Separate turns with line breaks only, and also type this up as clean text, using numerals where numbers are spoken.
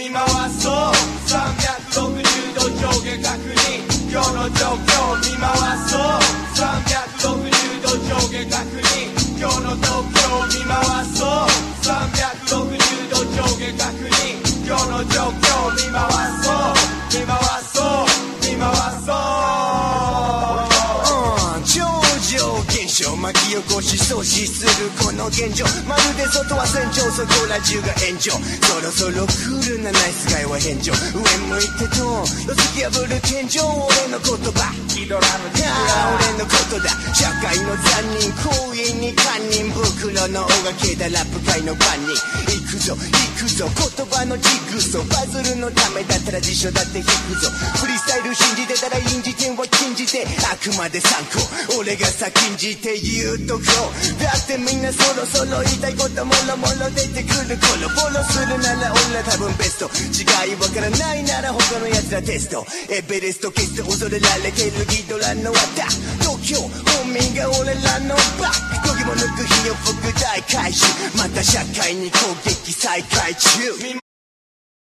見回そう360度上下確認今日の状況見回そう360度上下確認今日の状況見回そう360度上下確認今日の状況見回そう見回そう見回そう超常現象巻き起こし阻止するこの現状まるで外は戦場そこら中が炎上そろそろクールなナイスガイは返上上向いてトーン突き破る天井俺の言葉ヒドラのディ俺のことだ社会の残忍行為に堪忍袋の尾がけたラップ界の番人行くぞ言葉のジグソバズるのためだったら辞書だって引くぞフリースタイル信じてたら印字点は禁じてあくまで参考俺が先んじて言うとこうだってみんなそろそろ言いたいこともろもろ出てくる頃フォローするなら俺ら多分ベスト違いわからないなら他の奴らテストエベレスト決して恐れられてるギドラの技東京本民が俺らのバック度肝抜く日を副大開始また社会に攻撃再開中見回